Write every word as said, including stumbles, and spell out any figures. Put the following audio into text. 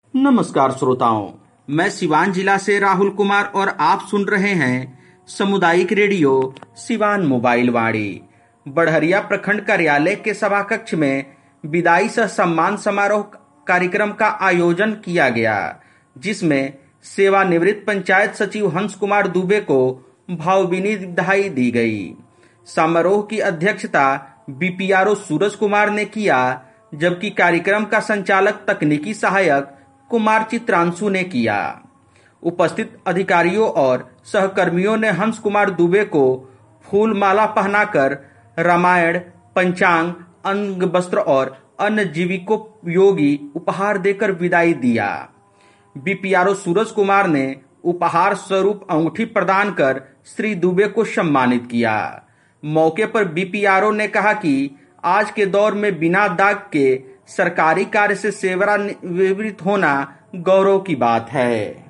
नमस्कार श्रोताओं, मैं सिवान जिला से राहुल कुमार और आप सुन रहे हैं सामुदायिक रेडियो सिवान मोबाइल वाणी। बढ़हरिया प्रखंड कार्यालय के सभा कक्ष में विदाई सह सम्मान समारोह कार्यक्रम का आयोजन किया गया, जिसमें सेवानिवृत्त पंचायत सचिव हंस कुमार दुबे को भावभीनी बधाई दी गई। समारोह की अध्यक्षता बीपीआरओ सूरज कुमार ने किया, जबकि कार्यक्रम का संचालक तकनीकी सहायक कुमार चित्रांशु ने किया। उपस्थित अधिकारियों और सहकर्मियों ने हंस कुमार दुबे को फूल माला पहनाकर रामायण, पंचांग, अंग वस्त्र और अन्य जीविकोपयोगी उपहार देकर विदाई दिया। बीपीआरओ सूरज कुमार ने उपहार स्वरूप अंगूठी प्रदान कर श्री दुबे को सम्मानित किया। मौके पर बीपीआरओ ने कहा कि आज के दौर में बिना दाग के सरकारी कार्य से सेवानिवृत्त होना गौरव की बात है।